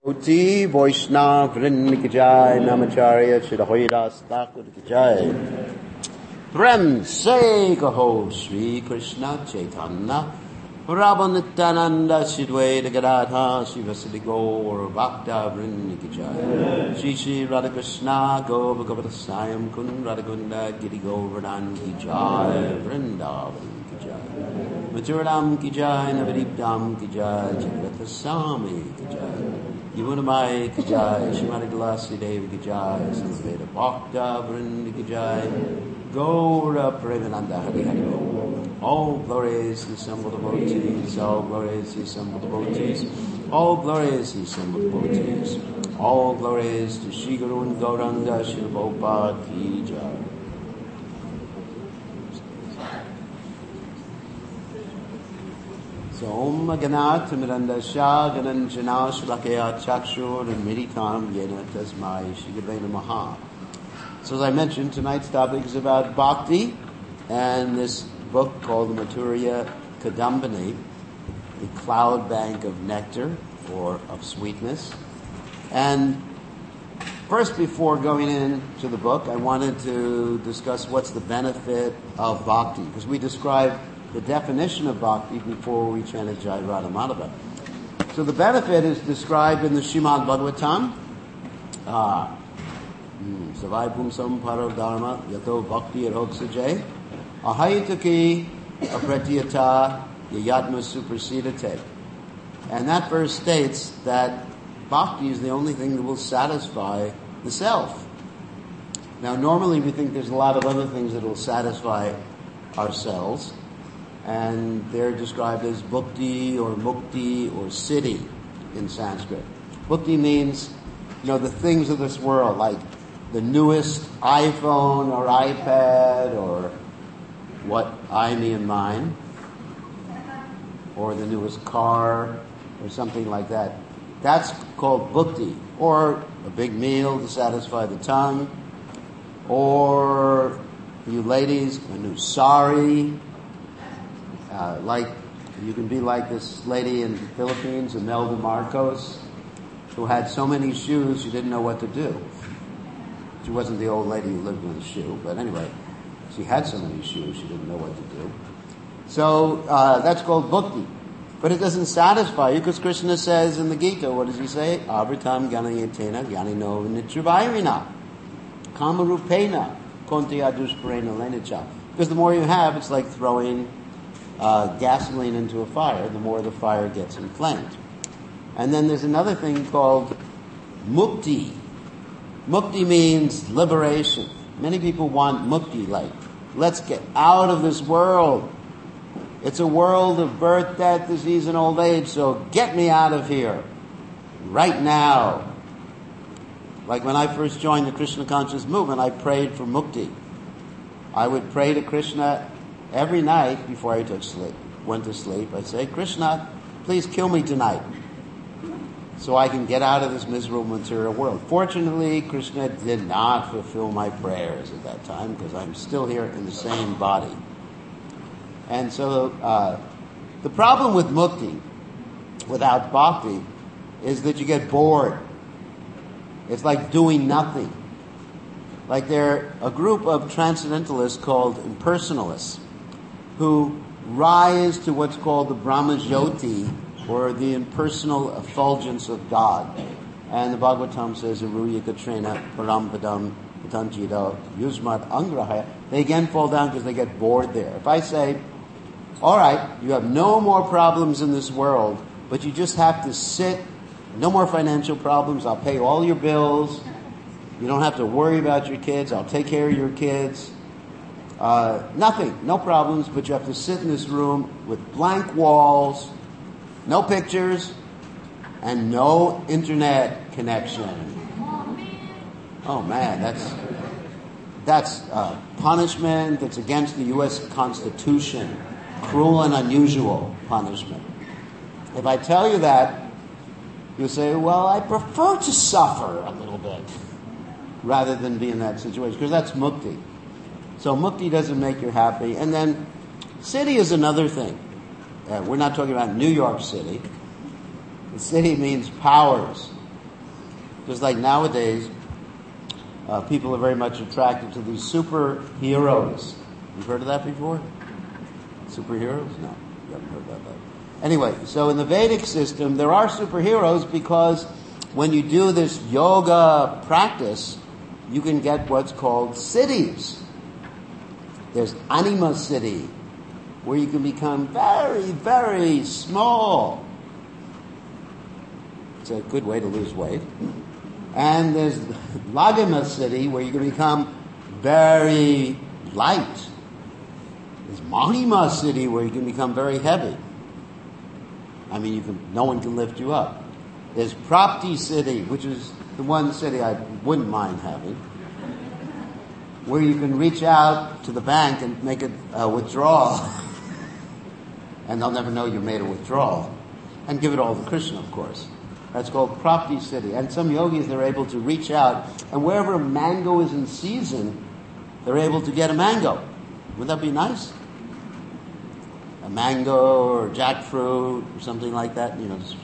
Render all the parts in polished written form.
Oti Vaishnav Vrinda ki jai, Namacharya Shridharidas Thakur ki jai. Prem se kaho Shri Krishna Chaitanya Prabhu Nityananda Shri Dvaita Gadadhara Srivasadi Gaur Bhakta Vrinda ki jai. Shri Shri Radha Krishna Gopa Gopasayam Kun Radhakunda Giri Govardhan ki jai. Vrindavan ki jai. Maturadam ki jai, Navadipdam ki jai, Jagratha Swami ki jai. Yamunamai ki jai, Shrimati Tulasi Devi ki jai, Samaveda Bhakta Vrinda ki jai, Gaura Premananda Hari Hari Bol. All glories to the assembled devotees, all glories to the assembled devotees, all glories to the assembled devotees, all glories to Shri Guru and Gauranga Shri Prabhupada ki jai. Om Ganat Mirandasya Gananjana Shlakaya Chakshur and Miritam Yena Tasmai Shigavena Maha. So as I mentioned, tonight's topic is about Bhakti and this book called the Mathurya Kadambini, the cloud bank of nectar or of sweetness. And first, before going into the book, I wanted to discuss what's the benefit of Bhakti, because we describe the definition of Bhakti before we chanted Jai Radha Madhava. So the benefit is described in the Srimad Bhagavatam. Savai Pumsam Paro Dharma Yato Bhakti Aroksajay Ahayataki Apratiyata Yayatma Supersedate. And that verse states that Bhakti is the only thing that will satisfy the self. Now normally we think there's a lot of other things that will satisfy ourselves, and they're described as bhukti or mukti or siddhi in Sanskrit. Bhukti means, the things of this world, like the newest iPhone or iPad or what I, me, and mine, or the newest car or something like that. That's called bhukti. Or a big meal to satisfy the tongue, or you ladies, a new sari. Like you can be like this lady in the Philippines, Imelda Marcos, who had so many shoes she didn't know what to do. She wasn't the old lady who lived with a shoe, but anyway, she had so many shoes she didn't know what to do. So that's called bhukti. But it doesn't satisfy you, because Krishna says in the Gita, what does he say? Avritam gyanayatena gyanino nitravairina kamarupena konti adushparena lenacha. Because the more you have, it's like throwing gasoline into a fire. The more the fire gets inflamed. And then there's another thing called mukti. Mukti means liberation. Many people want mukti, like, let's get out of this world. It's a world of birth, death, disease, and old age, so get me out of here right now. Like when I first joined the Krishna conscious movement, I prayed for mukti. I would pray to Krishna every night before I went to sleep. I'd say, Krishna, please kill me tonight so I can get out of this miserable material world. Fortunately, Krishna did not fulfill my prayers at that time, because I'm still here in the same body. And so the problem with mukti, without bhakti, is that you get bored. It's like doing nothing. Like they're a group of transcendentalists called impersonalists, who rise to what's called the Brahmajyoti, or the impersonal effulgence of God. And the Bhagavatam says, Aruya Katrina Parampadam Patanjita Yusmat Angrahaya. They again fall down because they get bored there. If I say, all right, you have no more problems in this world, but you just have to sit, no more financial problems, I'll pay all your bills, you don't have to worry about your kids, I'll take care of your kids, nothing, no problems, but you have to sit in this room with blank walls, no pictures, and no internet connection. Oh man, that's punishment that's against the U.S. Constitution. Cruel and unusual punishment. If I tell you that, you say, well, I prefer to suffer a little bit rather than be in that situation, because that's mukti. So mukti doesn't make you happy. And then siddhi is another thing. We're not talking about New York City. The city means powers. Just like nowadays, people are very much attracted to these superheroes. You've heard of that before? Superheroes? No, you haven't heard about that. Anyway, so in the Vedic system, there are superheroes because when you do this yoga practice, you can get what's called siddhis. There's Anima Siddhi, where you can become very, very small. It's a good way to lose weight. And there's Lagima Siddhi, where you can become very light. There's Mahima Siddhi, where you can become very heavy. I mean, no one can lift you up. There's Prapti Siddhi, which is the one city I wouldn't mind having, where you can reach out to the bank and make a withdrawal, and they'll never know you made a withdrawal, and give it all to Krishna, of course. That's called Prapti Siddhi. And some yogis, they're able to reach out, and wherever a mango is in season, they're able to get a mango. Wouldn't that be nice? A mango or jackfruit or something like that,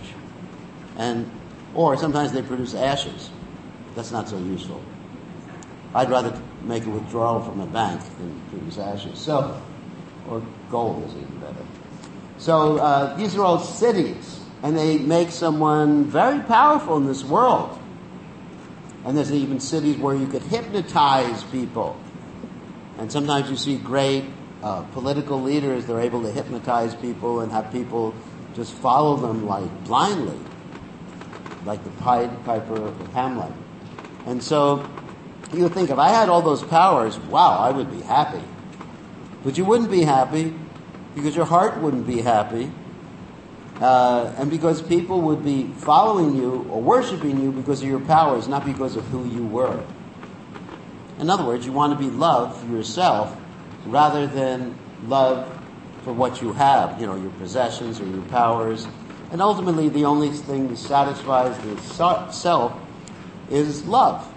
or sometimes they produce ashes. That's not so useful. I'd rather make a withdrawal from a bank than produce ashes. Or gold is even better. So these are all siddhis, and they make someone very powerful in this world. And there's even siddhis where you could hypnotize people. And sometimes you see great political leaders, they're able to hypnotize people and have people just follow them like blindly, like the Pied Piper of Hamlet. And so you would think, if I had all those powers, wow, I would be happy. But you wouldn't be happy because your heart wouldn't be happy, and because people would be following you or worshiping you because of your powers, not because of who you were. In other words, you want to be loved for yourself rather than love for what you have, your possessions or your powers. And ultimately, the only thing that satisfies the self is love.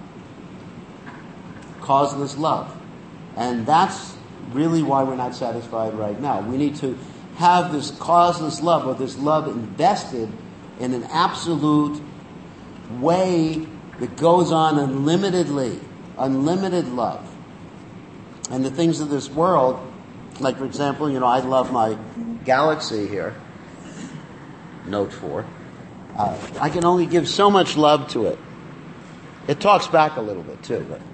Causeless love. And that's really why we're not satisfied right now. We need to have this causeless love, or this love invested in an absolute way that goes on unlimitedly. Unlimited love. And the things of this world, like for example, I love my Galaxy here, Note 4. I can only give so much love to it. It talks back a little bit too, but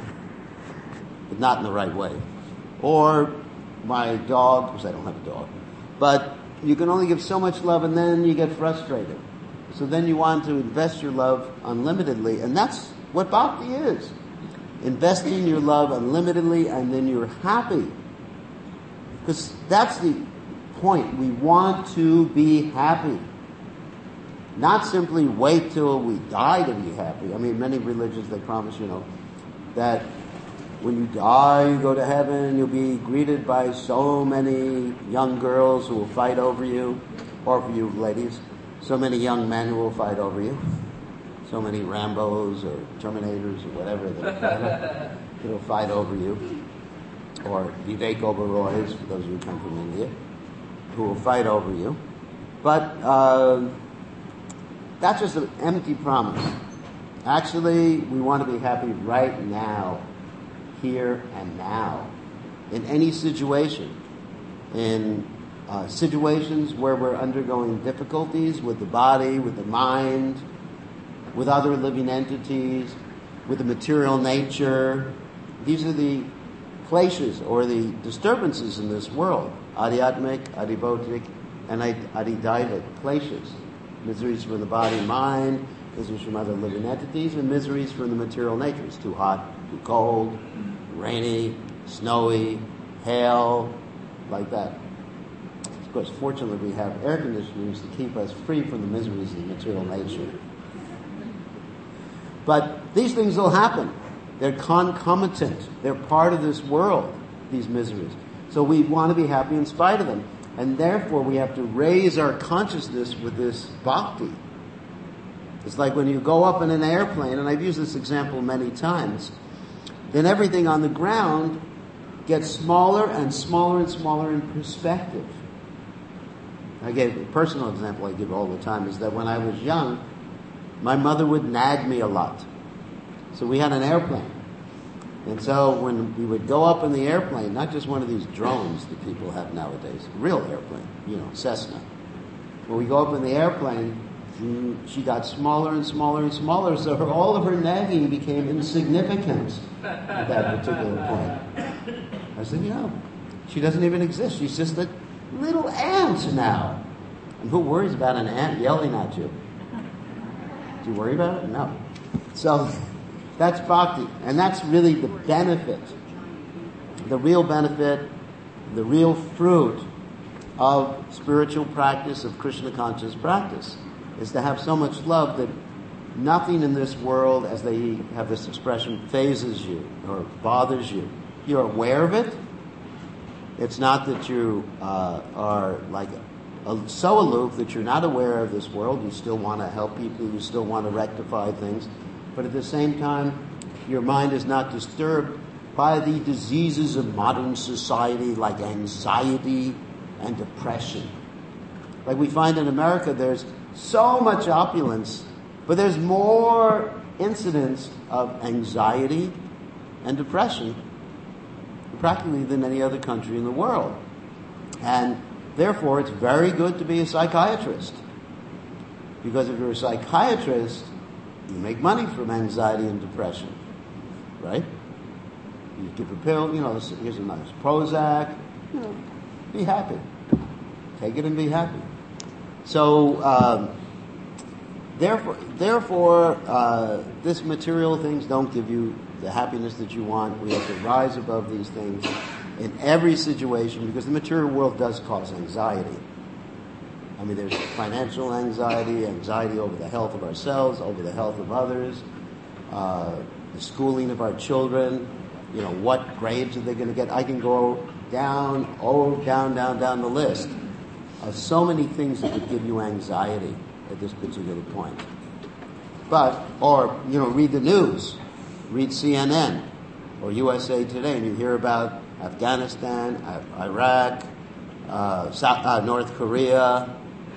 not in the right way. Or my dog, because I don't have a dog, but you can only give so much love and then you get frustrated. So then you want to invest your love unlimitedly, and that's what bhakti is. Investing your love unlimitedly, and then you're happy. Because that's the point. We want to be happy. Not simply wait till we die to be happy. I mean, many religions, they promise, that when you die, you go to heaven, you'll be greeted by so many young girls who will fight over you, or for you ladies, so many young men who will fight over you. So many Rambos or Terminators or whatever that'll fight over you, or Vivek Oberois, for those of you who come from India, who will fight over you. But that's just an empty promise. Actually, we want to be happy right now, here and now, in any situation. In situations where we're undergoing difficulties with the body, with the mind, with other living entities, with the material nature. These are the places or the disturbances in this world. Adhyatmic, adhibautic, and adhidaivic places. Miseries from the body and mind, miseries from other living entities, and miseries from the material nature. It's too hot, too cold, rainy, snowy, hail, like that. Of course, fortunately, we have air conditioners to keep us free from the miseries of the material nature. But these things will happen. They're concomitant. They're part of this world, these miseries. So we want to be happy in spite of them. And therefore, we have to raise our consciousness with this bhakti. It's like when you go up in an airplane, and I've used this example many times, then everything on the ground gets smaller and smaller and smaller in perspective. I gave a personal example I give all the time, is that when I was young, My mother would nag me a lot. So we had an airplane. And so when we would go up in the airplane, not just one of these drones that people have nowadays, a real airplane, Cessna. When we go up in the airplane, she got smaller and smaller and smaller, so all of her nagging became insignificant at that particular point. I said, she doesn't even exist. She's just a little ant now. And who worries about an ant yelling at you? Do you worry about it? No. So that's bhakti. And that's really the benefit, the real benefit, the real fruit of spiritual practice, of Krishna conscious practice, is to have so much love that nothing in this world, as they have this expression, phases you or bothers you. You're aware of it. It's not that you are like so aloof that you're not aware of this world. You still want to help people. You still want to rectify things. But at the same time, your mind is not disturbed by the diseases of modern society like anxiety and depression. Like we find in America, there's so much opulence, but there's more incidents of anxiety and depression practically than any other country in the world. And therefore, it's very good to be a psychiatrist. Because if you're a psychiatrist, you make money from anxiety and depression. Right? You give a pill, here's a nice Prozac, be happy. Take it and be happy. So, therefore, this material things don't give you the happiness that you want. We have to rise above these things in every situation, because the material world does cause anxiety. I mean, there's financial anxiety over the health of ourselves, over the health of others, the schooling of our children, what grades are they going to get? I can go down the list of so many things that would give you anxiety at this particular point. Read the news, read CNN or USA Today, and you hear about Afghanistan, Iraq, North Korea,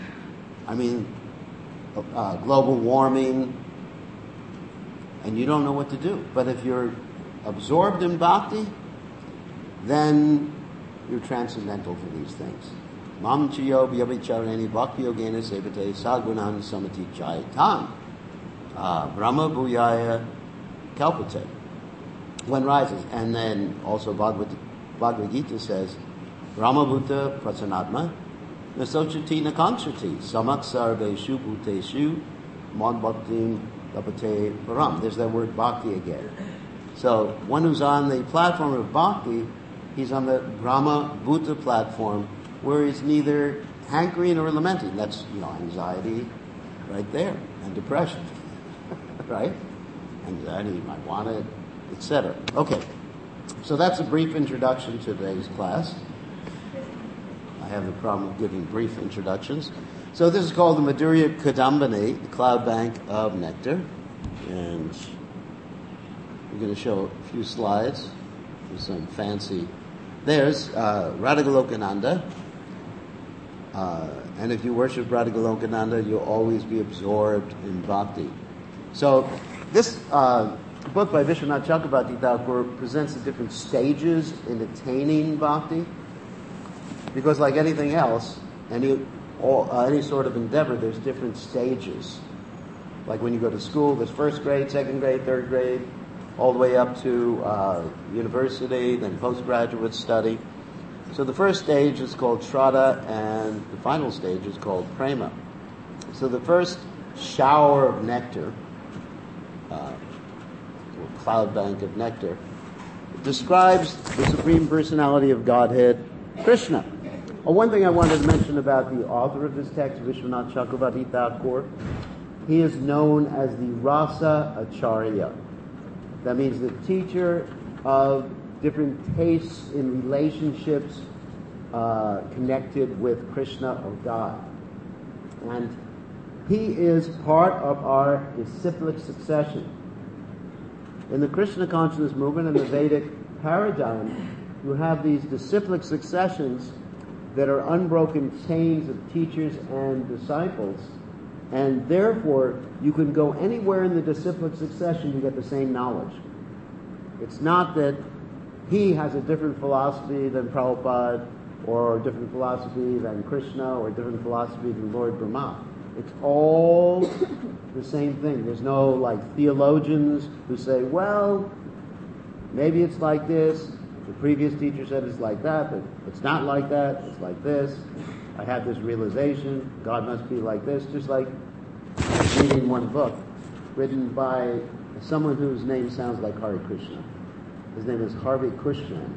global warming, and you don't know what to do. But if you're absorbed in bhakti, then you're transcendental for these things. Mam chiyo vyabhicharani bhakti yogena sevate sadgunan samati jaitam brahma bhuyaya kalpate. One rises. And then also Bhagavad Gita says, Brahma bhuta prasanatma nasochati nakanchati samak sarveshu bhuteshu mon bhaktim tapate param. There's that word bhakti again. So one who's on the platform of bhakti, he's on the Brahma bhuta platform, where he's neither hankering or lamenting. That's, anxiety right there, and depression, right? Anxiety, you might want it, etc. Okay, so that's a brief introduction to today's class. I have the problem of giving brief introductions. So this is called the Madhurya Kadambini, the cloud bank of nectar. And we're going to show a few slides with some fancy. There's Radhagolokananda. And if you worship Radhagolokananda, you'll always be absorbed in bhakti. So this book by Vishwanath Chakravarti Thakur presents the different stages in attaining bhakti. Because like anything else, any sort of endeavor, there's different stages. Like when you go to school, there's first grade, second grade, third grade, all the way up to university, then postgraduate study. So the first stage is called Shraddha, and the final stage is called Prema. So the first shower of nectar, or cloud bank of nectar, describes the Supreme Personality of Godhead, Krishna. One thing I wanted to mention about the author of this text, Vishwanath Chakravarti Thakur, he is known as the Rasa Acharya. That means the teacher of different tastes in relationships connected with Krishna or God. And he is part of our disciplic succession. In the Krishna consciousness movement and the Vedic paradigm, you have these disciplic successions that are unbroken chains of teachers and disciples And therefore, you can go anywhere in the disciplic succession to get the same knowledge. It's not that he has a different philosophy than Prabhupada, or a different philosophy than Krishna, or a different philosophy than Lord Brahma. It's all the same thing. There's no like theologians who say, well, maybe it's like this. The previous teacher said it's like that, but it's not like that. It's like this. I had this realization. God must be like this. Just like reading one book written by someone whose name sounds like Hare Krishna. His name is Harvey Kushman.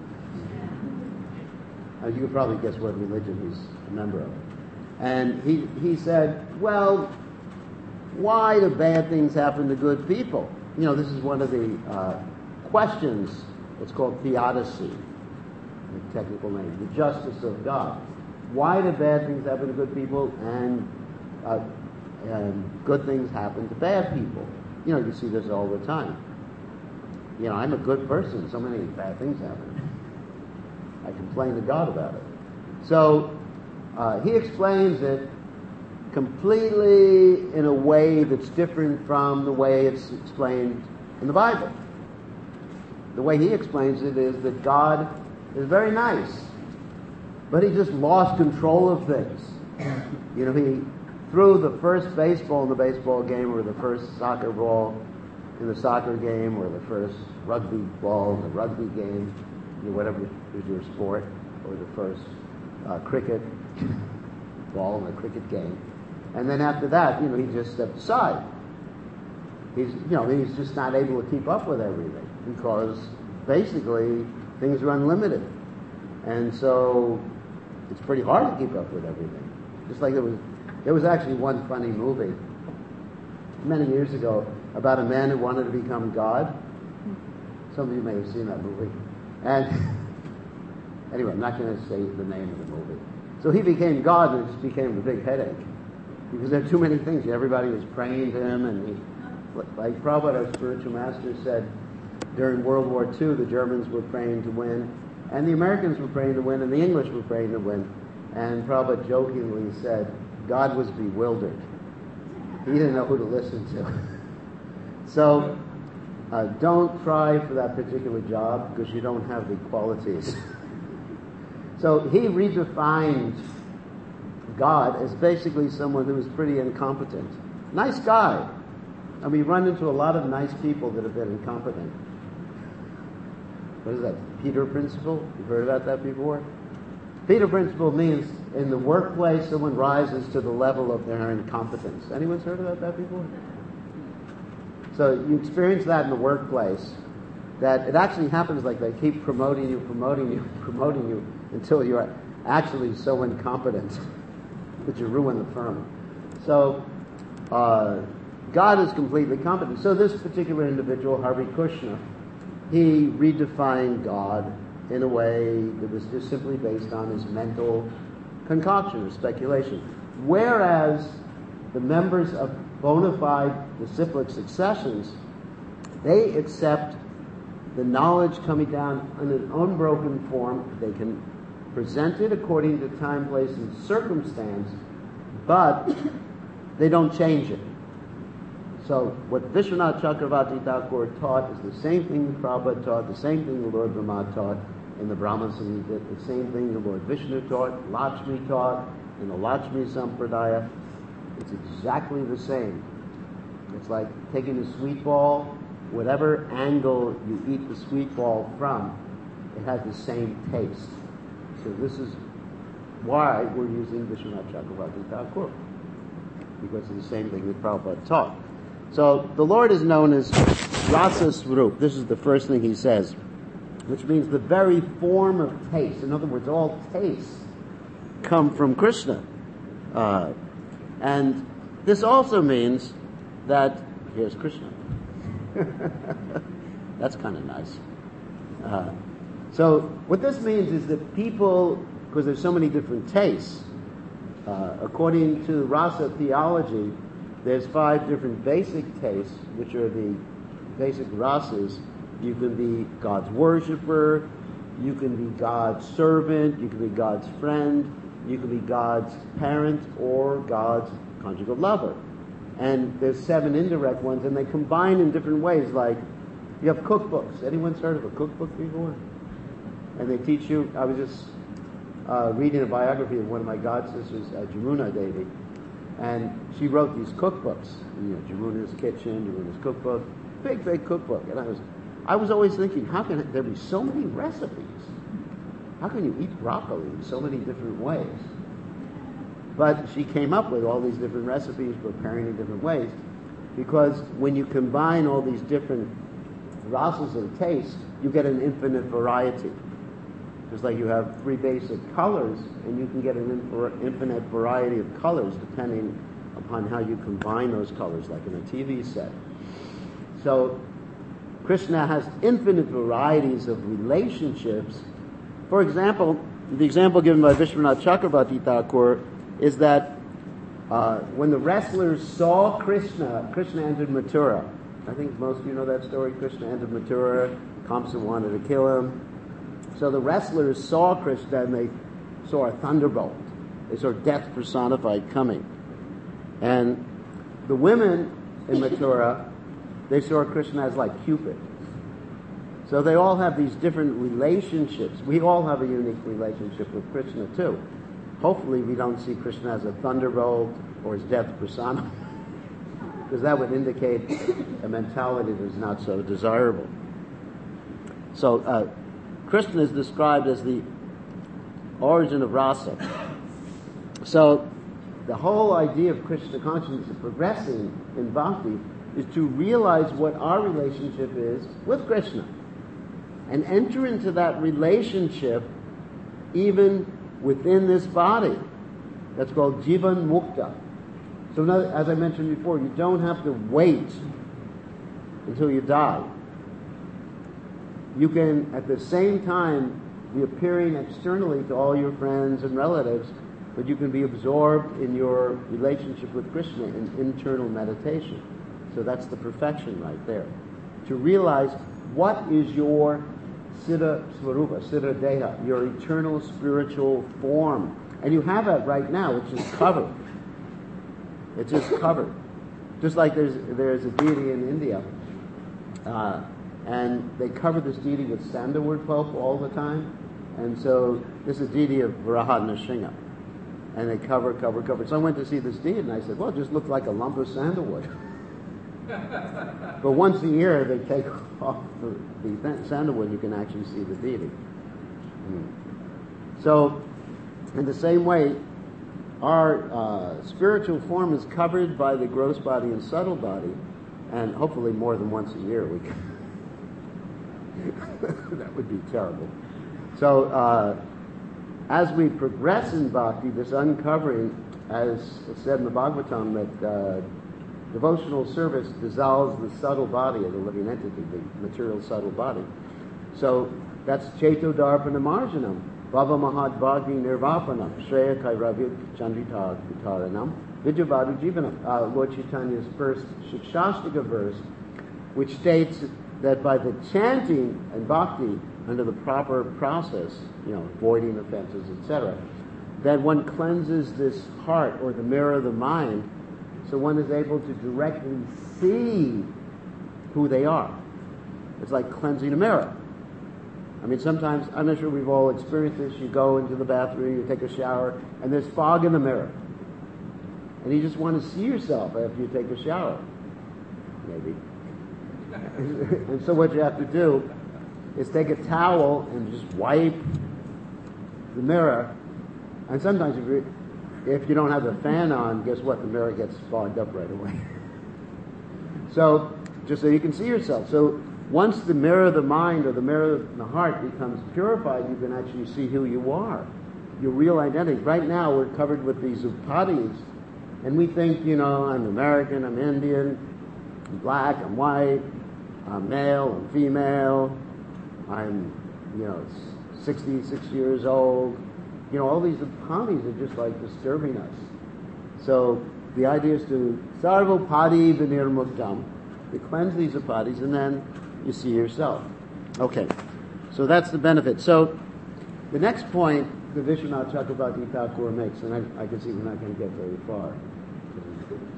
You could probably guess what religion he's a member of. And he said, well, why do bad things happen to good people? You know, this is one of the questions. It's called theodicy, the technical name, the justice of God. Why do bad things happen to good people and good things happen to bad people? You know, you see this all the time. You know, I'm a good person. So many bad things happen. I complain to God about it. So he explains it completely in a way that's different from the way it's explained in the Bible. The way he explains it is that God is very nice, but he just lost control of things. You know, he threw the first baseball in the baseball game, or the first soccer ball in the soccer game, or the first rugby ball in the rugby game, you know, whatever is your sport, or the first cricket ball in the cricket game. And then after that, you know, he just stepped aside. He's just not able to keep up with everything, because basically things are unlimited. And so it's pretty hard to keep up with everything. Just like there was actually one funny movie many years ago about a man who wanted to become God. Some of you may have seen that movie. And anyway, I'm not going to say the name of the movie. So he became God, and it just became a big headache, because there are too many things. Everybody was praying to him, and like Prabhupada, our spiritual master, said, during World War II, the Germans were praying to win, and the Americans were praying to win, and the English were praying to win. And Prabhupada jokingly said, God was bewildered. He didn't know who to listen to. So don't try for that particular job, because you don't have the qualities. So he redefined God as basically someone who was pretty incompetent. Nice guy. And we run into a lot of nice people that have been incompetent. What is that? Peter Principle? You've heard about that before? Peter Principle means in the workplace someone rises to the level of their incompetence. Anyone's heard about that before? So you experience that in the workplace, that it actually happens like they keep promoting you until you're actually so incompetent that you ruin the firm. So God is completely competent. So this particular individual, Harvey Kushner, he redefined God in a way that was just simply based on his mental concoction or speculation. Whereas the members of bona fide disciplic successions, they accept the knowledge coming down in an unbroken form. They can present it according to time, place, and circumstance, but they don't change it. So what Vishwanath Chakravarti Thakur taught is the same thing Prabhupada taught, the same thing the Lord Brahma taught in the Brahma Samhita, the same thing the Lord Vishnu taught, Lakshmi taught in the Lakshmi Sampradaya. It's exactly the same. It's like taking a sweet ball, whatever angle you eat the sweet ball from, it has the same taste. So this is why we're using Vishwanath Chakravarti Thakur, because it's the same thing that Prabhupada taught. So the Lord is known as Rasa Swarup. This is the first thing he says, which means the very form of taste. In other words, all tastes come from Krishna. And this also means that, here's Krishna. That's kind of nice. So what this means is that people, because there's so many different tastes, according to Rasa theology, there's 5 different basic tastes, which are the basic rasas. You can be God's worshiper, you can be God's servant, you can be God's friend, you can be God's parent, or God's conjugal lover. And there's 7 indirect ones, and they combine in different ways. Like, you have cookbooks. Anyone's heard of a cookbook before? And they teach you. I was just reading a biography of one of my god sisters, Jamuna Devi, and she wrote these cookbooks. Jamuna's Kitchen, Jamuna's Cookbook, big cookbook. And I was always thinking, how can there be so many recipes? How can you eat broccoli in so many different ways? But she came up with all these different recipes, preparing in different ways, because when you combine all these different rasas of taste, you get an infinite variety. Just like you have 3 basic colors, and you can get an infinite variety of colors depending upon how you combine those colors, like in a TV set. So Krishna has infinite varieties of relationships. For example, the example given by Vishwanath Chakravarti Thakur is that when the wrestlers saw Krishna entered Mathura. I think most of you know that story. Krishna entered Mathura. Kamsa wanted to kill him. So the wrestlers saw Krishna and they saw a thunderbolt. They saw death personified coming. And the women in Mathura, they saw Krishna as like Cupid. So they all have these different relationships. We all have a unique relationship with Krishna too. Hopefully we don't see Krishna as a thunderbolt or as death personified, because that would indicate a mentality that is not so desirable. So Krishna is described as the origin of rasa. So the whole idea of Krishna consciousness and progressing in bhakti is to realize what our relationship is with Krishna and enter into that relationship even within this body. That's called Jivan Mukta. So now, as I mentioned before, you don't have to wait until you die. You can, at the same time, be appearing externally to all your friends and relatives, but you can be absorbed in your relationship with Krishna in internal meditation. So that's the perfection right there. To realize what is your Siddha Swarupa, Siddha Deha, your eternal spiritual form. And you have it right now, it's just covered. It's just covered. Just like there's a deity in India, and they cover this deity with sandalwood pulp all the time. And so this is a deity of Varaha Nrsimha. And they cover. So I went to see this deity and I said, well, it just looked like a lump of sandalwood. But once a year they take off the sandalwood, you can actually see the deity. So in the same way, our spiritual form is covered by the gross body and subtle body, and hopefully more than once a year we can. That would be terrible. So as we progress in bhakti, this uncovering, as it's said in the Bhagavatam, that devotional service dissolves the subtle body of the living entity, the material subtle body. So that's Cheto Darpana Marjanam, Bhava Mahad Bhagni Nirvapanam, Shreya Kairavya Chandrita Vitaranam, Vidyavadu Jivanam. Lord Chaitanya's first Shikshashtaka verse, which states that by the chanting and bhakti under the proper process, avoiding offenses, etc., that one cleanses this heart or the mirror of the mind, so one is able to directly see who they are. It's like cleansing a mirror. I mean, sometimes, I'm not sure we've all experienced this, you go into the bathroom, you take a shower, and there's fog in the mirror. And you just want to see yourself after you take a shower. Maybe. And so what you have to do is take a towel and just wipe the mirror. And sometimes if you don't have the fan on, guess what? The mirror gets fogged up right away. So, just so you can see yourself. So, once the mirror of the mind or the mirror of the heart becomes purified, you can actually see who you are, your real identity. Right now, we're covered with these upadhis, and we think, I'm American, I'm Indian, I'm black, I'm white, I'm male, I'm female, I'm, 66 years old. All these upadhis are just like disturbing us. So the idea is to sarvopadi vinirmuktam, to cleanse these upadhis, and then you see yourself. Okay, so that's the benefit. So the next point that Vishwanath Chakravarti Thakur makes, and I can see we're not going to get very far.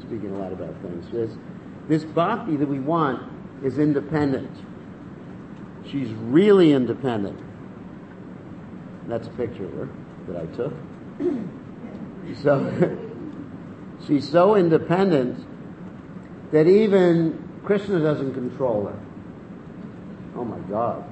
speaking a lot about things. This bhakti that we want is independent. She's really independent. That's a picture of her that I took. So she's so independent that even Krishna doesn't control her. Oh my God.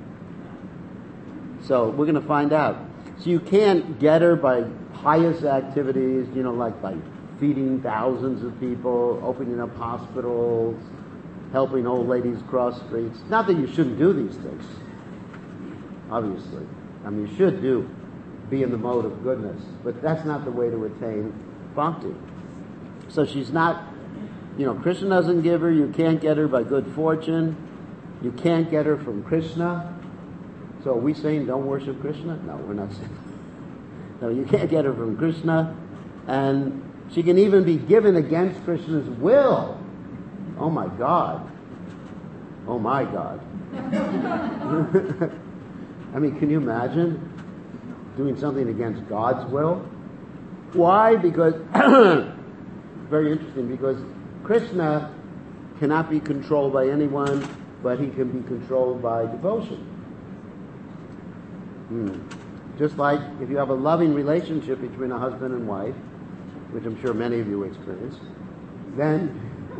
So we're going to find out. So you can't get her by pious activities, like by feeding thousands of people, opening up hospitals, helping old ladies cross streets. Not that you shouldn't do these things, obviously. I mean, you should be in the mode of goodness, but that's not the way to attain bhakti. So she's not, Krishna doesn't give her, you can't get her by good fortune, you can't get her from Krishna. So are we saying don't worship Krishna? No, we're not saying. No, you can't get her from Krishna, and she can even be given against Krishna's will. Oh my God. Oh my God. I mean, can you imagine doing something against God's will? Why? Because, very interesting, because Krishna cannot be controlled by anyone, but he can be controlled by devotion. Just like if you have a loving relationship between a husband and wife, which I'm sure many of you experience, then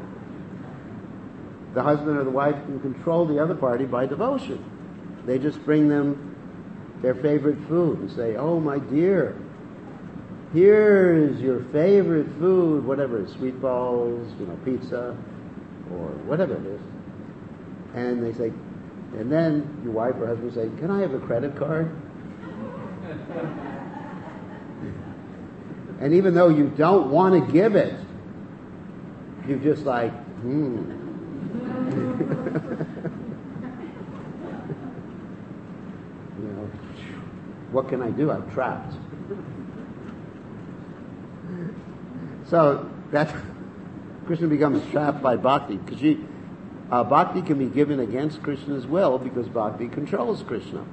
the husband or the wife can control the other party by devotion. They just bring them their favorite food and say, oh my dear, here's your favorite food, whatever it is, sweet balls, pizza, or whatever it is. And they say, and then your wife or husband say, can I have a credit card? And even though you don't want to give it, you're just like, what can I do? I'm trapped. So that Krishna becomes trapped by bhakti, because bhakti can be given against Krishna's will because bhakti controls Krishna.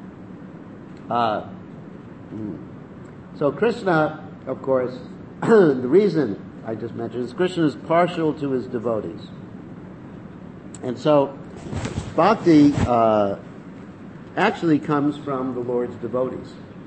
So Krishna, of course, the reason I just mentioned is Krishna is partial to his devotees. And so bhakti actually comes from the Lord's devotees.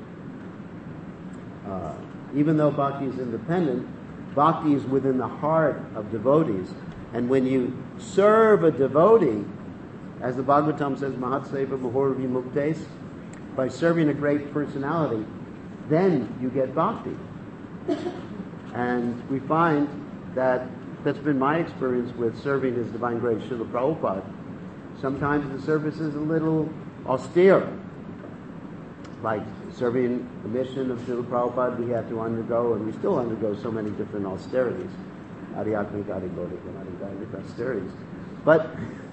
Even though bhakti is independent, bhakti is within the heart of devotees. And when you serve a devotee, as the Bhagavatam says, Mahatseva Mahor Vimuktes, by serving a great personality, then you get bhakti. And we find that that's been my experience with serving His Divine Grace Srila Prabhupada. Sometimes the service is a little austere. Like serving the mission of Srila Prabhupada, we had to undergo, and we still undergo, so many different austerities. Adhyatmik, adhigodic, and adhigodic austerities. But,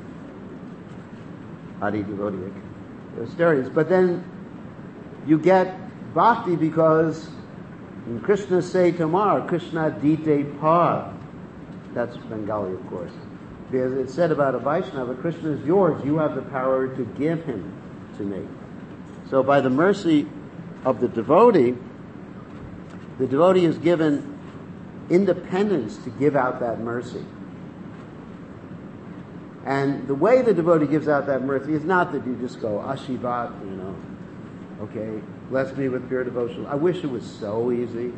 adhigodic austerities. But then you get bhakti because in Krishna say Tamar, Krishna dite par. That's Bengali, of course. Because it's said about a Vaishnava, Krishna is yours, you have the power to give him to me. So by the mercy of the devotee is given independence to give out that mercy. And the way the devotee gives out that mercy is not that you just go, Ashivat, okay, bless me with pure devotion. I wish it was so easy.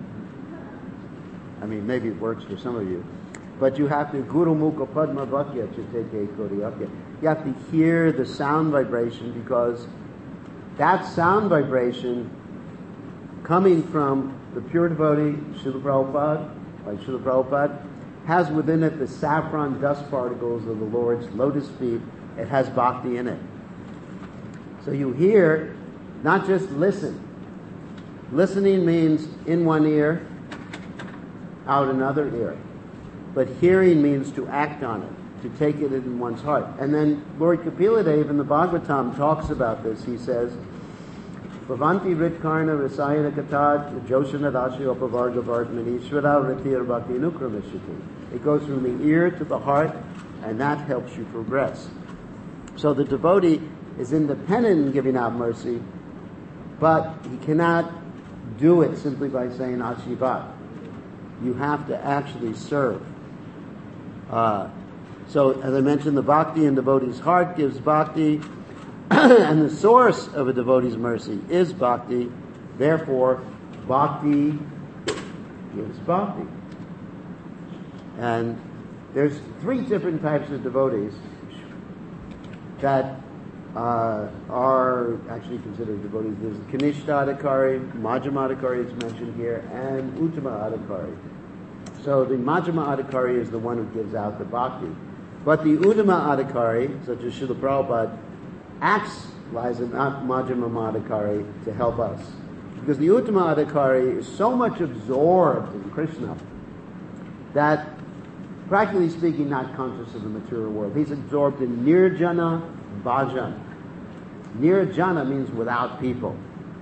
I mean, maybe it works for some of you. But you have to, Guru Mukha Padma Vakya Chiteke Kodiyakya. You have to hear the sound vibration, because that sound vibration coming from the pure devotee, Srila Prabhupada, like Srila Prabhupada, has within it the saffron dust particles of the Lord's lotus feet. It has bhakti in it. So you hear, not just listen. Listening means in one ear, out another ear. But hearing means to act on it, to take it in one's heart. And then Lord Kapila Dev in the Bhagavatam talks about this. He says, Bhavanti Ritkarna Rasayana Katad Joshana Dashi Upavarga Vartmani Shvara Ritir Bhakti Nukramishiti. It goes from the ear to the heart, and that helps you progress. So the devotee is independent in giving out mercy, but he cannot do it simply by saying Ashivat. You have to actually serve. So, as I mentioned, the bhakti in devotee's heart gives bhakti, and the source of a devotee's mercy is bhakti. Therefore, bhakti gives bhakti. And there's 3 different types of devotees that are actually considered devotees. There's Kanishta Adhikari, Majjhima Adhikari is mentioned here, and Uttama Adhikari. So the Majjhima Adhikari is the one who gives out the bhakti. But the Uttama Adhikari, such as Srila Prabhupada, acts as a Majjhima Adhikari to help us. Because the Uttama Adhikari is so much absorbed in Krishna that, practically speaking, not conscious of the material world. He's absorbed in Nirjana Bhajan. Nirjana means without people.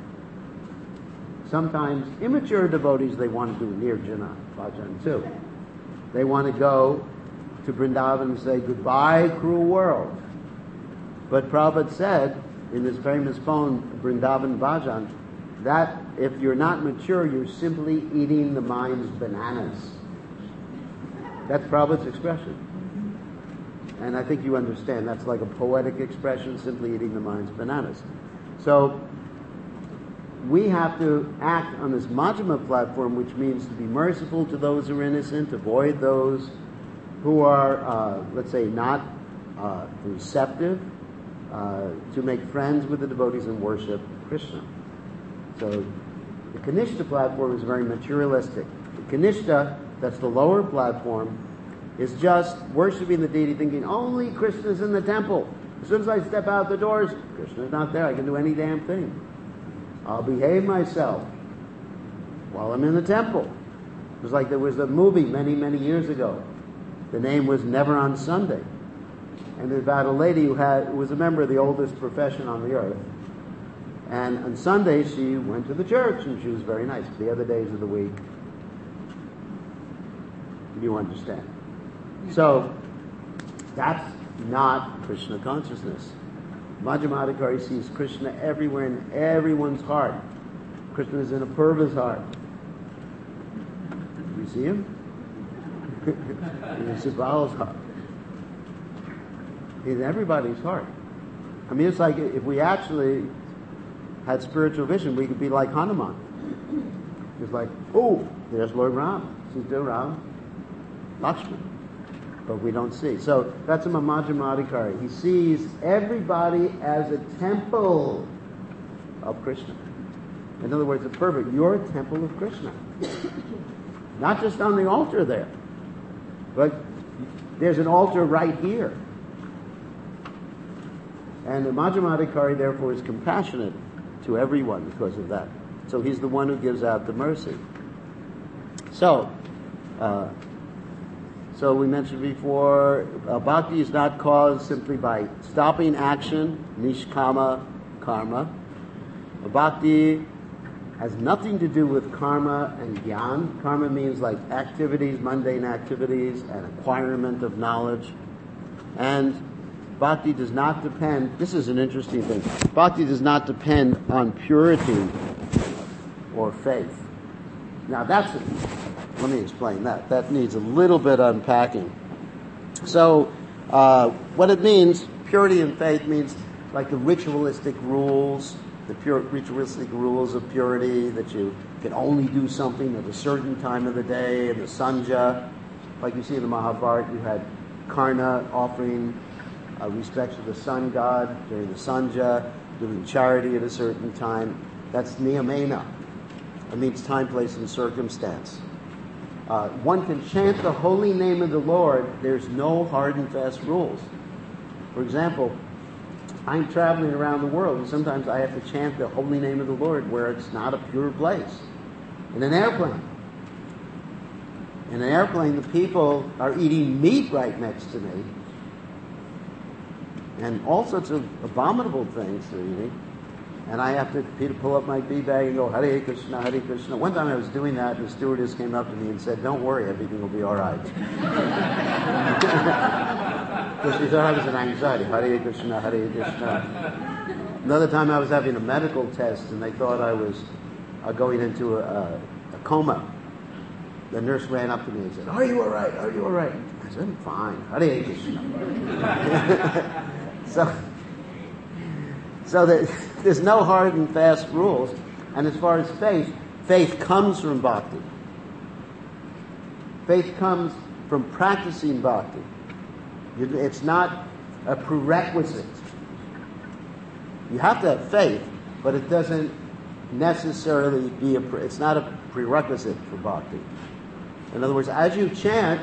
Sometimes immature devotees, they want to do Nirjana Bhajan too. They want to go to Vrindavan and say, goodbye, cruel world. But Prabhupada said in his famous poem, Vrindavan Bhajan, that if you're not mature, you're simply eating the mind's bananas. That's Prabhupada's expression. And I think you understand, that's like a poetic expression, simply eating the mind's bananas. So, we have to act on this Majjhima platform, which means to be merciful to those who are innocent, avoid those who are, let's say, not receptive, to make friends with the devotees and worship Krishna. So, the Kanishta platform is very materialistic. The Kanishta, that's the lower platform, is just worshiping the deity, thinking only Krishna's in the temple. As soon as I step out the doors, Krishna's not there. I can do any damn thing. I'll behave myself while I'm in the temple. It was like there was a movie many, many years ago. The name was Never on Sunday. And it was about a lady who was a member of the oldest profession on the earth. And on Sunday she went to the church and she was very nice. The other days of the week, you understand. So, that's not Krishna consciousness. Majjhima Adhikari sees Krishna everywhere in everyone's heart. Krishna is in Apurva's heart. You see him? In Subala's heart. In everybody's heart. I mean, it's like if we actually had spiritual vision, we could be like Hanuman. It's like, oh, there's Lord Ram, Sita Ram, Lakshman. But we don't see. So that's a Majjhima Adhikari. He sees everybody as a temple of Krishna. In other words, it's perfect. You're a temple of Krishna. Not just on the altar there, but there's an altar right here. And the Majjhima Adhikari, therefore, is compassionate to everyone because of that. So he's the one who gives out the mercy. So we mentioned before, bhakti is not caused simply by stopping action, nishkama karma. Bhakti has nothing to do with karma and gyan. Karma means like activities, mundane activities, and acquirement of knowledge. And bhakti does not depend, this is an interesting thing, bhakti does not depend on purity or faith. Now let me explain that. That needs a little bit unpacking. So, what it means, purity and faith means like the ritualistic rules, ritualistic rules of purity, that you can only do something at a certain time of the day, in the Sanja. Like you see in the Mahabharata, you had Karna offering respect to the sun god during the Sanja, doing charity at a certain time. That's niyamena. It means time, place, and circumstance. One can chant the holy name of the Lord. There's no hard and fast rules. For example, I'm traveling around the world, and sometimes I have to chant the holy name of the Lord where it's not a pure place. In an airplane. In an airplane, the people are eating meat right next to me, and all sorts of abominable things they're eating. And I have to pull up my bag and go, Hare Krishna, Hare Krishna. One time I was doing that, and the stewardess came up to me and said, don't worry, everything will be all right. Because she thought I was in anxiety. Hare Krishna, Hare Krishna. Another time I was having a medical test, and they thought I was going into a coma. the nurse ran up to me and said, "Are you all right? Are you all right?" I said, "I'm fine. Hare Krishna." So there's no hard and fast rules. And as far as faith comes from bhakti. Faith comes from practicing bhakti. It's not a prerequisite. You have to have faith, but it doesn't necessarily it's not a prerequisite for bhakti. In other words, as you chant,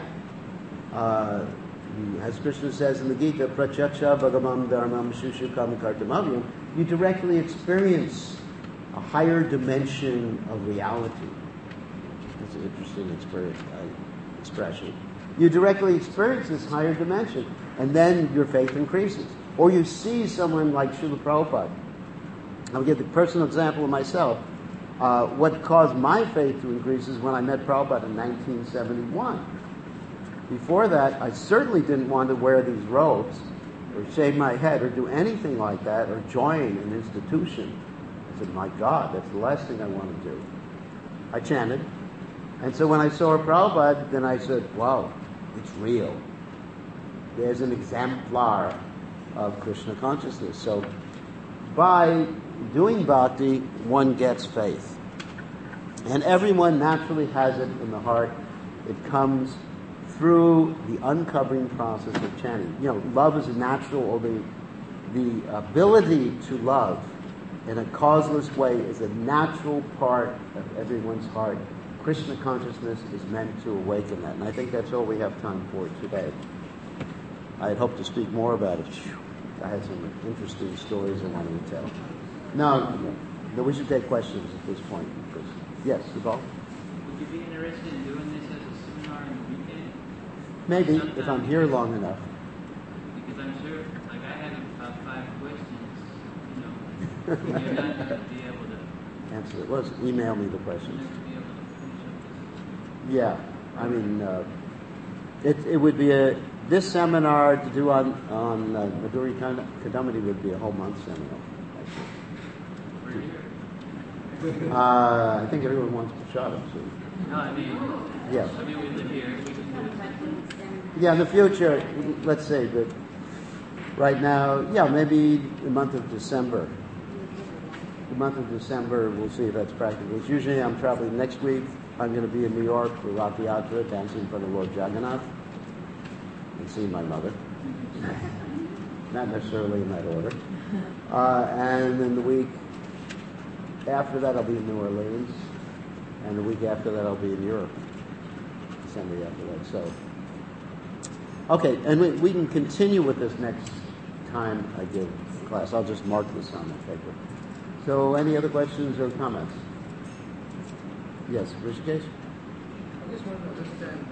as Krishna says in the Gita, Pratyaksha Bhagavam Dharmam Shushukam Kartamavyam, you directly experience a higher dimension of reality. That's an interesting expression. You directly experience this higher dimension, and then your faith increases. Or you see someone like Srila Prabhupada. I'll give the personal example of myself. What caused my faith to increase is when I met Prabhupada in 1971. Before that, I certainly didn't want to wear these robes, or shave my head, or do anything like that, or join an institution. I said, my God, that's the last thing I want to do. I chanted. And so when I saw Prabhupada, then I said, wow, it's real. There's an exemplar of Krishna consciousness. So by doing bhakti, one gets faith. And everyone naturally has it in the heart. It comes through the uncovering process of chanting. Love is a natural, or the ability to love in a causeless way is a natural part of everyone's heart. Krishna consciousness is meant to awaken that. And I think that's all we have time for today. I had hoped to speak more about it. I had some interesting stories I wanted to tell. No, we should take questions at this point. Yes, Subal? Would you be interested in doing this as a seminar in the weekend? Maybe, if I'm here long enough. Because I'm sure, I have about 5 questions, you're not going to be able to answer it. Well, email me the questions. Yeah, I mean, it would be this seminar to do on Madhuri Kadamati would be a whole month seminar. I think everyone wants Prashadam soon. No, I mean, yes. we live here. Yeah, in the future, let's say that right now, maybe the month of December. The month of December, we'll see if that's practical. It's usually I'm traveling next week. I'm going to be in New York for Rath Yatra, dancing in front of Lord Jagannath, and seeing my mother. Not necessarily in that order. And then the week after that, I'll be in New Orleans, and the week after that, I'll be in Europe. December after that. So, okay, and we can continue with this next time I give class. I'll just mark this on the paper. So, any other questions or comments? Yes, Rishikesh? I just want to understand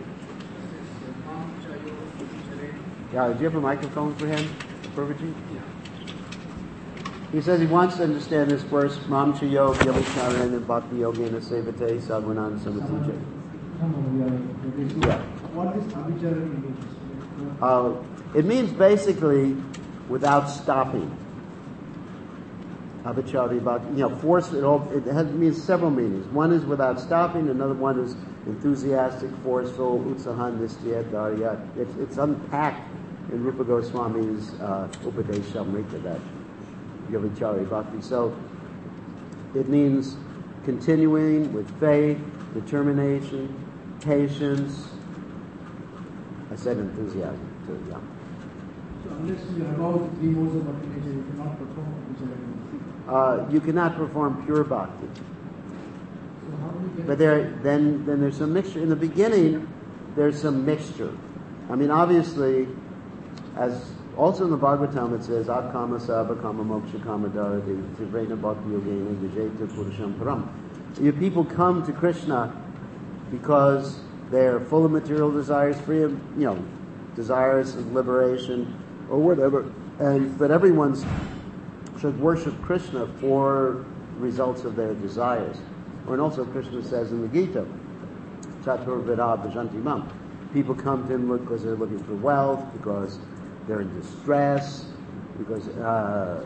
Yeah, do you have a microphone for him, Purvaji? Yeah. He says he wants to understand this verse, Mam Chayo Vyavcharan and Bhakti Yogena Sevate Sadgunan Samatija. Yeah. What is Abhicharan means? It means basically without stopping. Abhichari Bhakti, force, it means several meanings. One is without stopping, another one is enthusiastic, forceful, utsahan, nishtya, dharya. It's unpacked in Rupa Goswami's Upadeshamrita, that Yovichari Bhakti. So it means continuing with faith, determination, patience. I said enthusiasm too, yeah. So unless you have all the 3 modes of bhakti nature, you cannot perform Abhicharan. You cannot perform pure bhakti. So how do you get? But then there's some mixture. In the beginning, there's some mixture. I mean, obviously, as also in the Bhagavatam it says, Akama Sabha Kama Moksha Kama Dharati Tivrena Bhakti Yogena Vijayta Purusham Param. You people come to Krishna because they're full of material desires, free of, desires of liberation or whatever. But everyone should worship Krishna for results of their desires. And also Krishna says in the Gita, Chatur Vida Bhajanti Mam. People come to him because they're looking for wealth, because they're in distress, because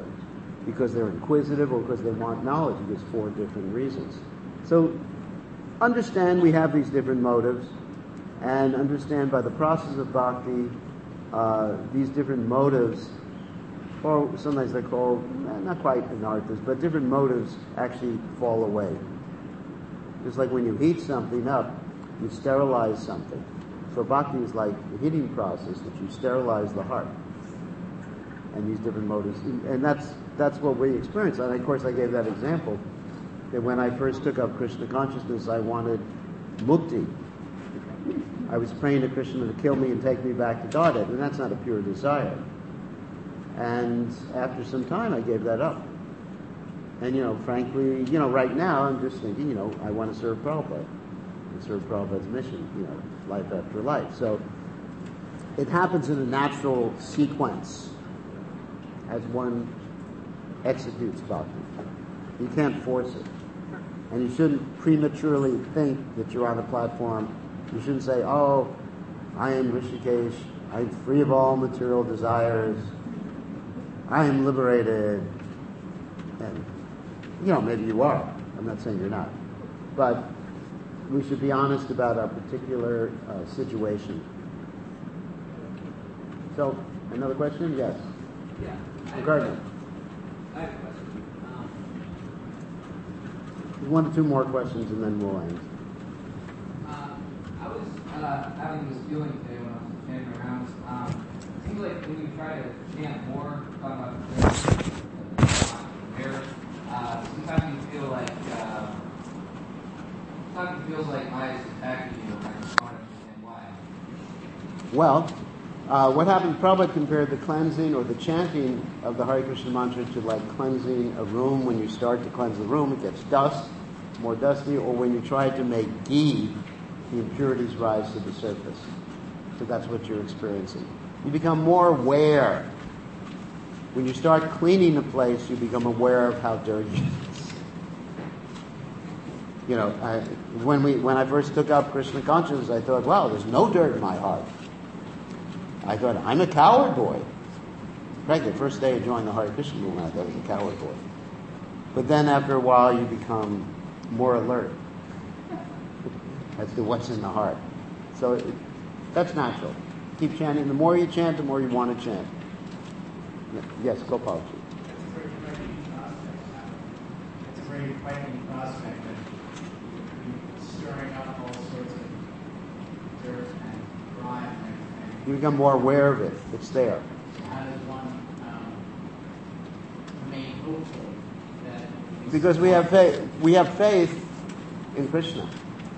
they're inquisitive, or because they want knowledge. There's 4 different reasons. So understand we have these different motives, and understand by the process of bhakti, these different motives, or sometimes they're called, not quite anarthas, but different motives actually fall away. Just like when you heat something up, you sterilize something. So bhakti is like the heating process that you sterilize the heart. And these different motives, and that's what we experience. And of course I gave that example, that when I first took up Krishna consciousness, I wanted mukti. I was praying to Krishna to kill me and take me back to Godhead, and that's not a pure desire. And after some time, I gave that up. And, frankly, right now, I'm just thinking, I want to serve Prabhupada. And serve Prabhupada's mission, life after life. So, it happens in a natural sequence as one executes bhakti. You can't force it. And you shouldn't prematurely think that you're on a platform. You shouldn't say, oh, I am Rishikesh, I'm free of all material desires, I am liberated. And, maybe you are. I'm not saying you're not. But we should be honest about our particular situation. So, another question? Yes. Yeah. Gardner. I have a question. One or two more questions and then we'll end. I was having this feeling today when I was standing around. It seems like when you try to chant more, talking about prayer, sometimes you feel like sometimes it feels like Maya is attacking you, and I just want to understand why. Well, what happens, Prabhupada compared the cleansing or the chanting of the Hare Krishna mantra to like cleansing a room. When you start to cleanse the room, it gets more dusty, or when you try to make ghee, the impurities rise to the surface. So that's what you're experiencing. You become more aware. When you start cleaning a place, you become aware of how dirty it is. When I first took up Krishna consciousness, I thought, wow, there's no dirt in my heart. I thought, I'm a coward boy. Frankly, the first day I joined the Hare Krishna movement, I thought I was a coward boy. But then after a while, you become more alert as to what's in the heart. So that's natural. Keep chanting. The more you chant, the more you want to chant. Yes, Gopalji. It's a very frightening prospect that you're stirring up all sorts of dirt and grime and everything. You become more aware of it. It's there. So how does one remain hopeful that... Because we have faith. We have faith in Krishna.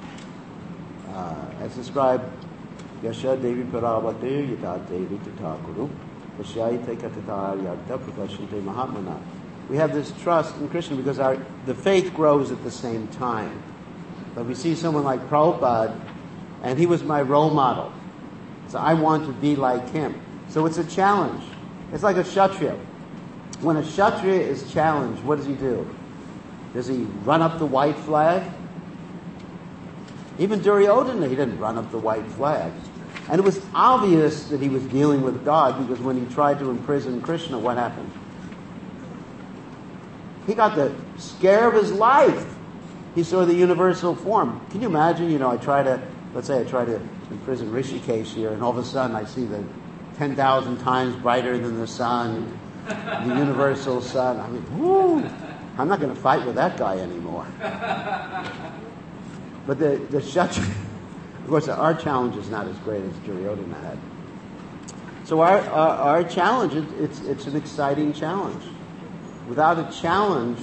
As described, Yasha Devi Paravate Yata Devi Tathakuru Vashyayite Katatar Yarta Prakashante Mahatmana. We have this trust in Krishna because the faith grows at the same time. But we see someone like Prabhupada, and he was my role model. So I want to be like him. So it's a challenge. It's like a Kshatriya. When a Kshatriya is challenged, what does he do? Does he run up the white flag? Even Duryodhana, he didn't run up the white flag. And it was obvious that he was dealing with God, because when he tried to imprison Krishna, what happened? He got the scare of his life. He saw the universal form. Can you imagine, let's say I try to imprison Rishikesh here, and all of a sudden I see the 10,000 times brighter than the sun, the universal sun. I mean, whoo! I'm not going to fight with that guy anymore. But the Kshatriya, of course, our challenge is not as great as Duryodhana had. So our challenge, it's an exciting challenge. Without a challenge,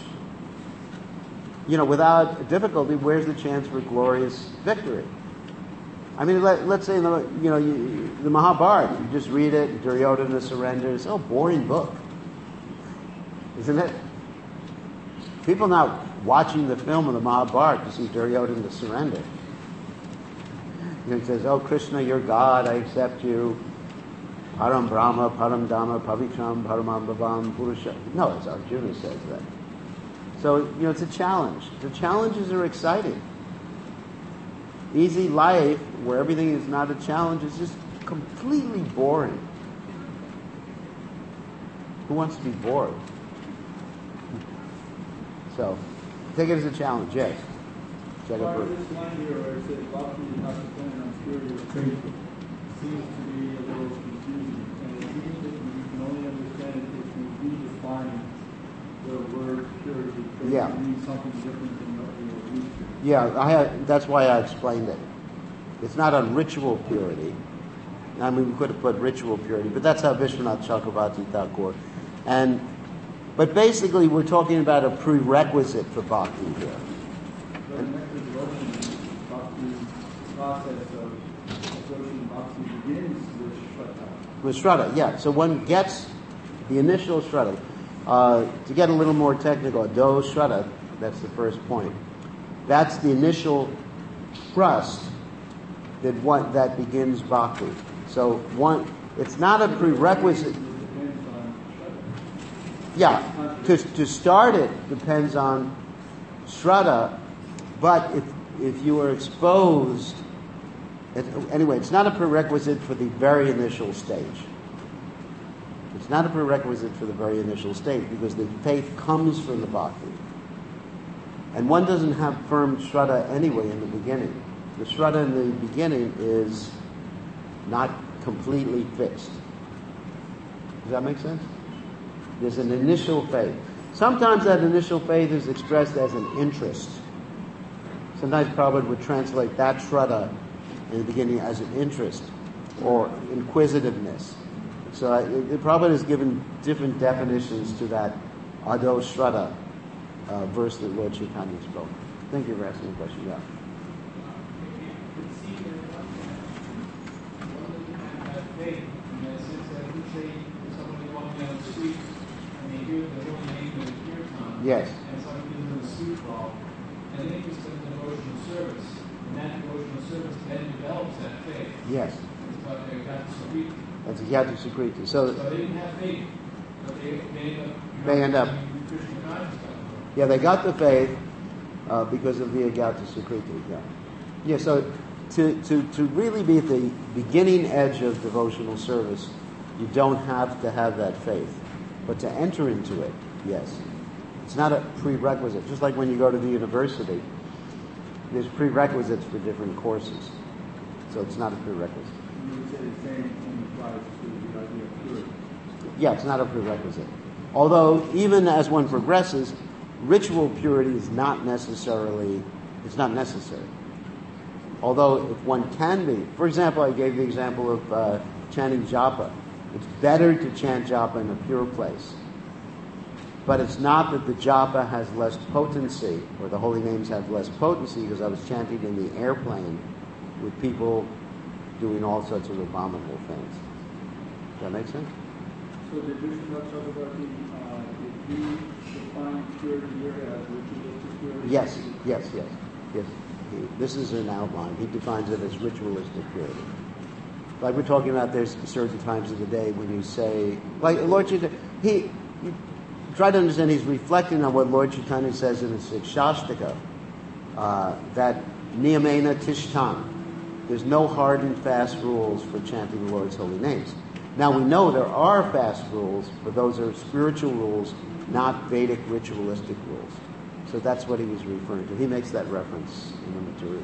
without difficulty, where's the chance for glorious victory? I mean, let's say, the Mahabharata, you just read it, Duryodhana surrenders. Oh, boring book. Isn't it? People now watching the film of the Mahabharata to see Duryodhana surrender. He says, oh, Krishna, you're God, I accept you. Param Brahma, Param Dhamma, Pavitram, Paramam Bhavam, Purusha. No, it's Arjuna says that. So, it's a challenge. The challenges are exciting. Easy life, where everything is not a challenge, is just completely boring. Who wants to be bored? So, take it as a challenge, yes. Check Well, out this line here where it says bhakti is not dependent on purity of faith seems to be a little confusing. And it seems that you can only understand it if you redefine the word purity. Yeah. It means something different than what you were used to. Yeah, that's why I explained it. It's not on ritual purity. I mean, we could have put ritual purity, but that's how Vishwanath Chakravarti Thakur. But basically, we're talking about a prerequisite for bhakti here. But the next devotion is bhakti process of approaching bhakti begins with shraddha. With Shraddha, yeah. So one gets the initial Shraddha. To get a little more technical, do Shraddha, that's the first point. That's the initial trust that begins bhakti. So it's not a prerequisite. Yeah, to start it depends on Shraddha, but if you are exposed, anyway, it's not a prerequisite for the very initial stage. It's not a prerequisite for the very initial stage because the faith comes from the bhakti. And one doesn't have firm Shraddha anyway in the beginning. The Shraddha in the beginning is not completely fixed. Does that make sense? There's an initial faith. Sometimes that initial faith is expressed as an interest. Sometimes Prabhupada would translate that Shraddha in the beginning as an interest or inquisitiveness. So Prabhupada has given different definitions to that Ado Shraddha verse that Lord Chaitanya spoke. Thank you for asking the question. Yeah. Faith, in the sense that we say somebody walking down the street and they hear the holy name of the kirtan, Yes. and somebody gives them a sweet ball, and then they just do devotional service, and that devotional service then develops that faith. Yes. It's called Yagata Sukriti. That's Yagata Sukriti. So they didn't have faith, but they end up Krishna consciousness. yeah, they got the faith because of the Yagata Sukriti. Yeah. Yeah. So to really be at the beginning edge of devotional service, you don't have to have that faith. But to enter into it, yes. It's not a prerequisite. Just like when you go to the university, there's prerequisites for different courses. So it's not a prerequisite. You would say the same thing applies to the idea of purity. Yeah, it's not a prerequisite. Although, even as one progresses, ritual purity is not necessary. Although if one can be, for example, I gave the example of chanting japa. It's better to chant japa in a pure place. But it's not that the japa has less potency, or the holy names have less potency, because I was chanting in the airplane with people doing all sorts of abominable things. Does that make sense? So the Vishwanath Chakravarti, did he define purity here as ritualistic purity? Yes. This is an outline. He defines it as ritualistic purity. Like we're talking about, there's certain times of the day when you say, like Lord Chaitanya, you try to understand, he's reflecting on what Lord Chaitanya says in the Shastika, that niyamena tishtan. There's no hard and fast rules for chanting the Lord's holy names. Now we know there are fast rules, but those are spiritual rules, not Vedic ritualistic rules. So that's what he was referring to. He makes that reference in the material.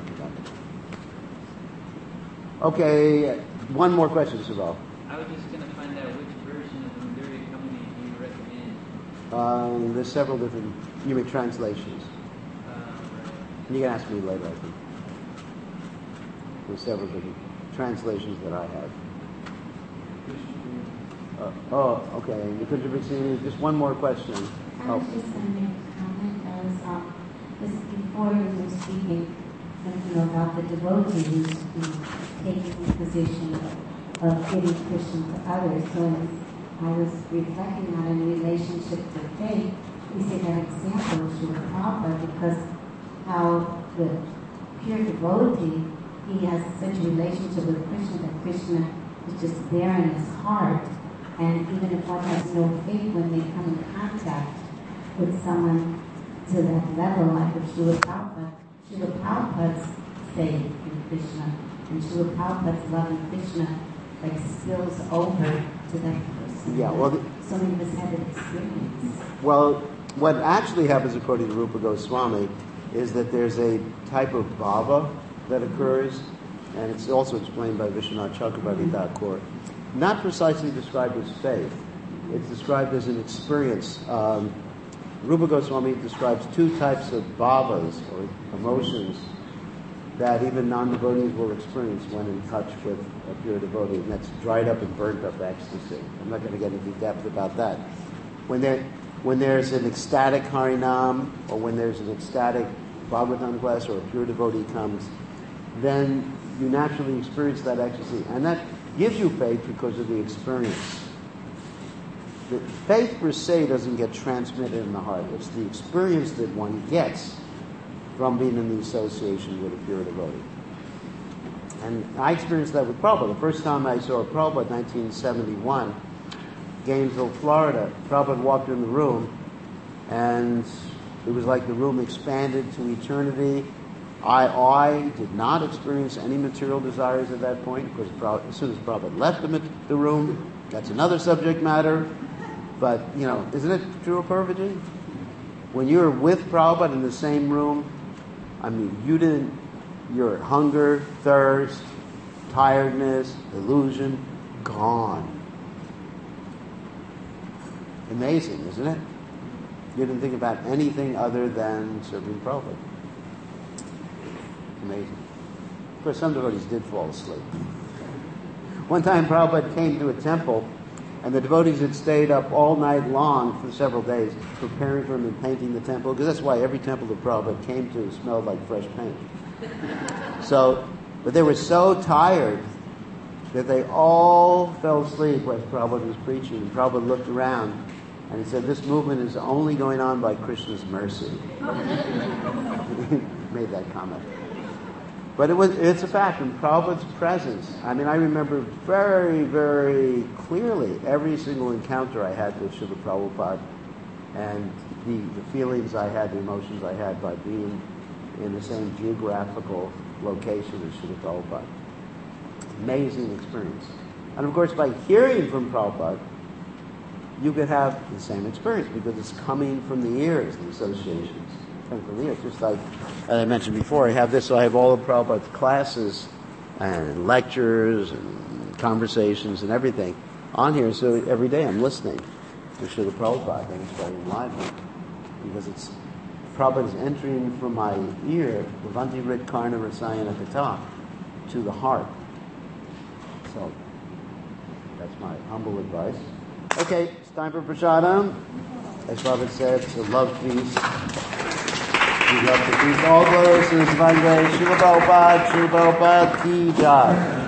Okay, one more question, Subal. I was just going to find out which version of the Manduri Company do you recommend? There's several different, you mean translations. Right. You can ask me later, I think. There's several different translations that I have. Okay. You could have seen just one more question. I was just going to make a comment. Just before you were speaking, about the devotee who's taking the position of giving Krishna to others. So I was reflecting on in relationship to faith. We say that example of Srila Prabhupada, because how the pure devotee, he has such a relationship with Krishna that Krishna is just there in his heart. And even if one has no faith, when they come in contact with someone to that level, like with Srila Prabhupada's faith in Krishna, and Srila Prabhupada's love in Krishna, like spills over to that person. Yeah, well, so many of us had that experience. Well, what actually happens, according to Rupa Goswami, is that there's a type of bhava that occurs, and it's also explained by Vishwanath Chakrabarti Thakur. Not precisely described as faith. It's described as an experience. Rupa Goswami describes two types of bhavas, or emotions, that even non-devotees will experience when in touch with a pure devotee, and that's dried up and burnt up ecstasy. I'm not going to get into depth about that. When there's an ecstatic Harinam, or when there's an ecstatic Bhagavatam class, or a pure devotee comes, then you naturally experience that ecstasy. And that gives you faith because of the experience. The faith per se doesn't get transmitted in the heart. It's the experience that one gets from being in the association with a pure devotee. And I experienced that with Prabhupada. The first time I saw Prabhupada, 1971, Gainesville, Florida, Prabhupada walked in the room, and it was like the room expanded to eternity. I did not experience any material desires at that point, because as soon as Prabhupada left the room, that's another subject matter. But, isn't it true, Purvaji? When you're with Prabhupada in the same room, your hunger, thirst, tiredness, illusion, gone. Amazing, isn't it? You didn't think about anything other than serving Prabhupada. Amazing. Of course, some devotees did fall asleep. One time Prabhupada came to a temple, and the devotees had stayed up all night long for several days preparing for him and painting the temple, because that's why every temple that Prabhupada came to smelled like fresh paint. But they were so tired that they all fell asleep as Prabhupada was preaching. And Prabhupada looked around and he said, "This movement is only going on by Krishna's mercy." He made that comment. But it's a fact, in Prabhupada's presence. I remember very, very clearly every single encounter I had with Srila Prabhupada, and the feelings I had, the emotions I had by being in the same geographical location as Srila Prabhupada. Amazing experience. And of course, by hearing from Prabhupada, you could have the same experience, because it's coming from the ears, the associations. From the ears. Just like, as I mentioned before, I have all of Prabhupada's classes and lectures and conversations and everything on here. So every day I'm listening to Srila Prabhupada, and it's very enlivening, because Prabhupada is entering from my ear, Bhavanti Rit Karna Rasayana Kata, to the heart. So that's my humble advice. Okay, it's time for prasadam. As Prabhupada said, it's a love feast. We love to feast. All glories to the divine grace. Srila Prabhupada, Ki Jai.